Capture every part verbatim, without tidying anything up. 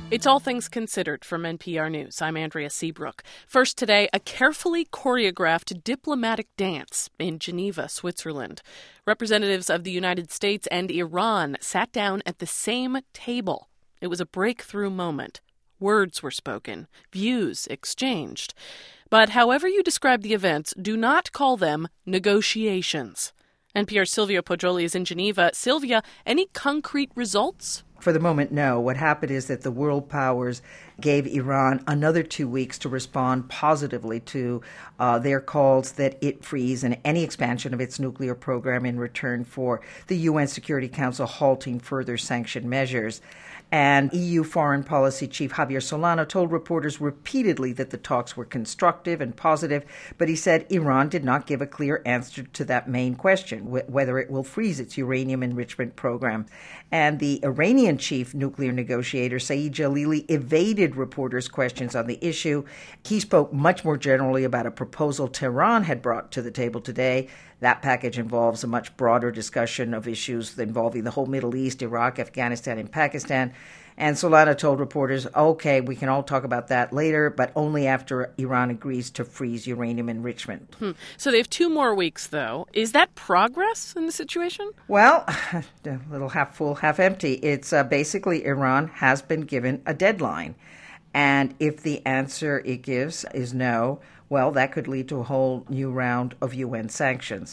It's All Things Considered from N P R News. I'm Andrea Seabrook. First today, a carefully choreographed diplomatic dance in Geneva, Switzerland. Representatives of the United States and Iran sat down at the same table. It was a breakthrough moment. Words were spoken, views exchanged. But however you describe the events, do not call them negotiations. N P R's Sylvia Poggioli is in Geneva. Sylvia, any concrete results? For the moment, no. What happened is that the world powers gave Iran another two weeks to respond positively to uh, their calls that it freeze and any expansion of its nuclear program in return for the U N Security Council halting further sanction measures. And E U Foreign Policy Chief Javier Solana told reporters repeatedly that the talks were constructive and positive, but he said Iran did not give a clear answer to that main question, wh- whether it will freeze its uranium enrichment program. And the Iranian chief nuclear negotiator, Saeed Jalili, evaded reporters' questions on the issue. He spoke much more generally about a proposal Tehran had brought to the table today. That package involves a much broader discussion of issues involving the whole Middle East, Iraq, Afghanistan, and Pakistan. And Solana told reporters, okay, we can all talk about that later, but only after Iran agrees to freeze uranium enrichment. Hmm. So they have two more weeks, though. Is that progress in the situation? Well, a little half full, half empty. It's uh, basically Iran has been given a deadline. And if the answer it gives is no, well, that could lead to a whole new round of U N sanctions.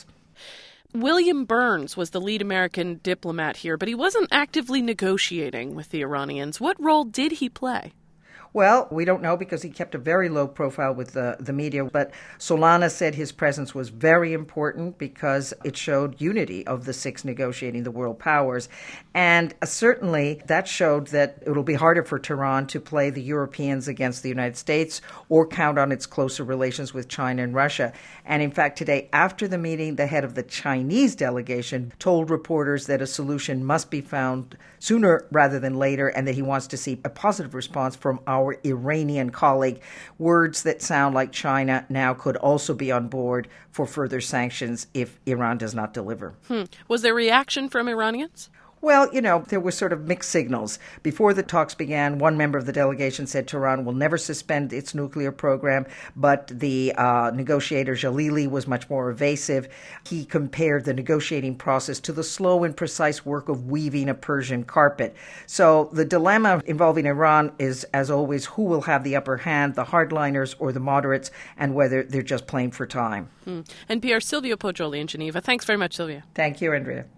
William Burns was the lead American diplomat here, but he wasn't actively negotiating with the Iranians. What role did he play? Well, we don't know because he kept a very low profile with the, the media, but Solana said his presence was very important because it showed unity of the six negotiating the world powers. And certainly that showed that it will be harder for Tehran to play the Europeans against the United States or count on its closer relations with China and Russia. And in fact, today, after the meeting, the head of the Chinese delegation told reporters that a solution must be found sooner rather than later and that he wants to see a positive response from our Iranian colleague. Words that sound like China now could also be on board for further sanctions if Iran does not deliver. Hmm. Was there reaction from Iranians? Well, you know, there were sort of mixed signals. Before the talks began, one member of the delegation said Tehran will never suspend its nuclear program, but the uh, negotiator Jalili was much more evasive. He compared the negotiating process to the slow and precise work of weaving a Persian carpet. So the dilemma involving Iran is, as always, who will have the upper hand, the hardliners or the moderates, and whether they're just playing for time. Hmm. N P R Sylvia Poggioli in Geneva. Thanks very much, Sylvia. Thank you, Andrea.